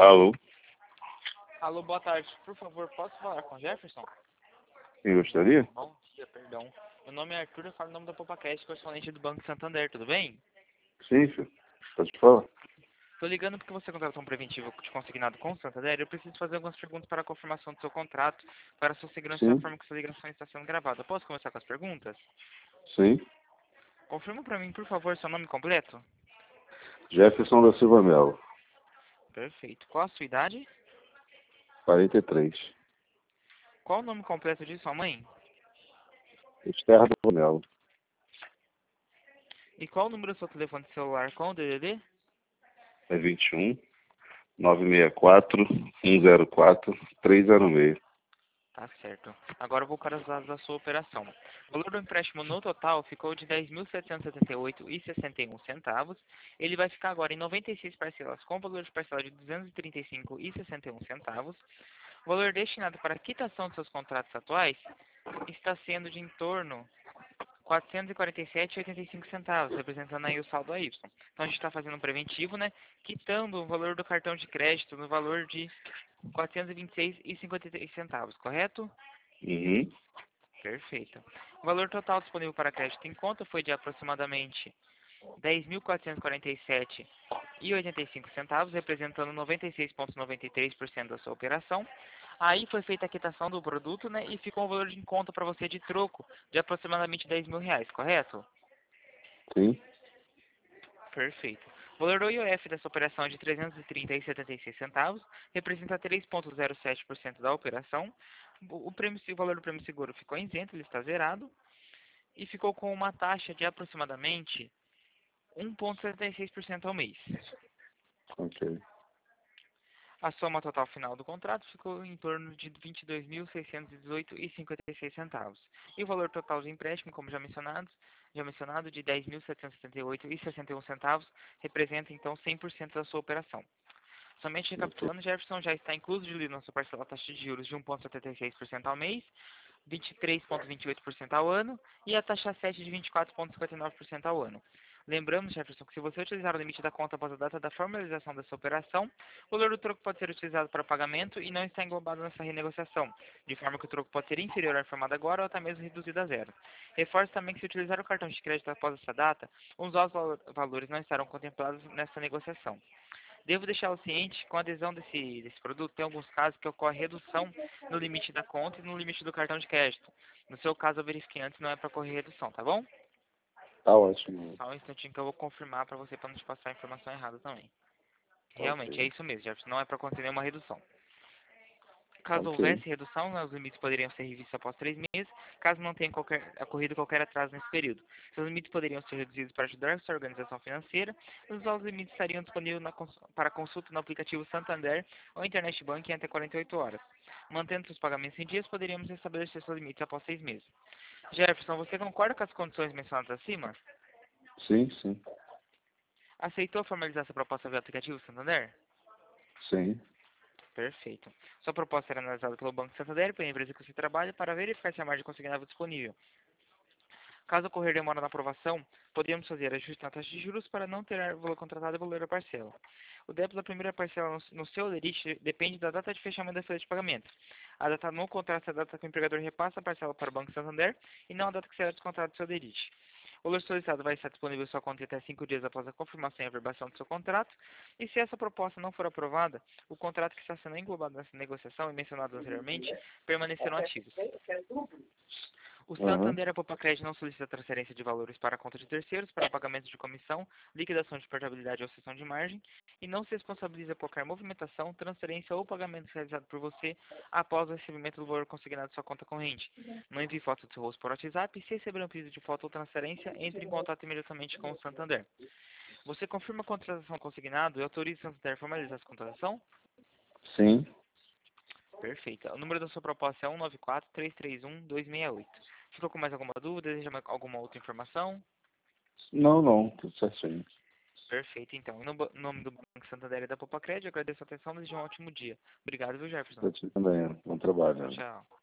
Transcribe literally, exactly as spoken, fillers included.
Alô, Alô, boa tarde. Por favor, posso falar com o Jefferson? quem gostaria? Bom dia, perdão. Meu nome é Arthur, eu falo em nome da PopaCast, correspondente do Banco Santander, tudo bem? Sim, filho. Pode falar? Tô ligando porque você contratou um preventivo de consignado com o Santander. Eu preciso fazer algumas perguntas para a confirmação do seu contrato, para a sua segurança e a Sim, forma que sua ligação está sendo gravada. Posso começar com as perguntas? sim. Confirma para mim, por favor, seu nome completo? Jefferson da Silva Melo, Perfeito. Qual a sua idade? quarenta e três. Qual o nome completo de sua mãe? Esther da Melo, E qual o número do seu telefone celular com o D D D? é vinte e um, nove seis quatro, um zero quatro, três zero seis. Tá certo. Agora eu vou para os dados da sua operação. O valor do empréstimo no total ficou de dez mil setecentos e setenta e oito reais e sessenta e um centavos. Ele vai ficar agora em noventa e seis parcelas com valor de parcela de duzentos e trinta e cinco reais e sessenta e um centavos. O valor destinado para a quitação dos seus contratos atuais está sendo de em torno quatrocentos e quarenta e sete reais e oitenta e cinco centavos, representando aí o saldo A Y. Então a gente está fazendo um preventivo, né? Quitando o valor do cartão de crédito no valor de quatrocentos e vinte e seis reais e cinquenta e três centavos, correto? Uhum. Perfeito. O valor total disponível para crédito em conta foi de aproximadamente dez mil quatrocentos e quarenta e sete reais e oitenta e cinco centavos, representando noventa e seis vírgula noventa e três por cento da sua operação. Aí foi feita a quitação do produto, né, e ficou um valor de em conta para você de troco de aproximadamente dez mil reais, correto? Sim, Perfeito. O valor do I O F dessa operação é de trezentos e trinta reais e setenta e seis centavos, representa três vírgula zero sete por cento da operação. O, o prêmio, o valor do prêmio seguro ficou isento, ele está zerado, e ficou com uma taxa de aproximadamente um vírgula setenta e seis por cento ao mês. ok. A soma total final do contrato ficou em torno de vinte e dois mil seiscentos e dezoito reais e cinquenta e seis centavos. E o valor total do empréstimo, como já mencionado, já mencionado de dez mil setecentos e setenta e oito reais e sessenta e um centavos, representa então cem por cento da sua operação. Somente Ok. recapitulando, Jefferson, já está incluso de na sua parcela taxa de juros de um vírgula setenta e seis por cento ao mês, vinte e três vírgula vinte e oito por cento ao ano e a taxa sete de vinte e quatro vírgula cinquenta e nove por cento ao ano. Lembramos, Jefferson, que se você utilizar o limite da conta após a data da formalização dessa operação, o valor do troco pode ser utilizado para pagamento e não está englobado nessa renegociação, de forma que o troco pode ser inferior ao informado agora ou até mesmo reduzido a zero. Reforço também que se utilizar o cartão de crédito após essa data, os novos valores não estarão contemplados nessa negociação. Devo deixá-lo ciente, com a adesão desse, desse produto, tem alguns casos que ocorre redução no limite da conta e no limite do cartão de crédito. No seu caso, eu verifiquei antes, não é para ocorrer redução, tá bom? Tá ótimo. Só um instantinho que eu vou confirmar para você, para não te passar a informação errada também. Realmente, é Ok. isso mesmo, Jefferson, não é para acontecer nenhuma redução. Caso Ok. houvesse redução, né, os limites poderiam ser revistos após três meses, caso não tenha qualquer, ocorrido qualquer atraso nesse período. Seus limites poderiam ser reduzidos para ajudar a sua organização financeira, e os novos limites estariam disponíveis na cons- para consulta no aplicativo Santander ou Internet Banking em até quarenta e oito horas. Mantendo os pagamentos em dias, poderíamos estabelecer seus limites após seis meses. Jefferson, você concorda com as condições mencionadas acima? Sim, sim. Aceitou formalizar essa proposta via aplicativo Santander? Sim. Perfeito. Sua proposta será analisada pelo Banco Santander e pela empresa que você trabalha para verificar se a margem consignável é disponível. Caso ocorrer demora na aprovação, podemos fazer ajuste na taxa de juros para não ter valor contratado e valor da parcela. O débito da primeira parcela no, no seu lerite depende da data de fechamento da folha de pagamento. A data no contrato é a data que o empregador repassa a parcela para o Banco Santander e não a data que será descontado do seu lerite. O valor solicitado vai estar disponível em sua conta até cinco dias após a confirmação e averbação do seu contrato. E se essa proposta não for aprovada, o contrato que está sendo englobado nessa negociação e mencionado anteriormente permanecerão ativos. O Aham. Santander Apopacred não solicita transferência de valores para a conta de terceiros para pagamento de comissão, liquidação de portabilidade ou cessão de margem e não se responsabiliza por qualquer movimentação, transferência ou pagamento realizado por você após o recebimento do valor consignado em sua conta corrente. Não envie foto do seu rosto por WhatsApp e se receber um pedido de foto ou transferência, entre em contato imediatamente com o Santander. Você confirma a contratação consignado e autoriza o Santander a formalizar essa contratação? Sim. Perfeito. O número da sua proposta é um nove quatro, três três um, dois seis oito. Ficou com mais alguma dúvida? Deseja mais alguma outra informação? Não, não. Tudo certinho. Perfeito, então. Em no- nome do Banco Santander e da Popacred, eu agradeço a atenção e desejo um ótimo dia. Obrigado, viu, Jefferson? Pra ti também. Bom trabalho. Tchau, Né? tchau.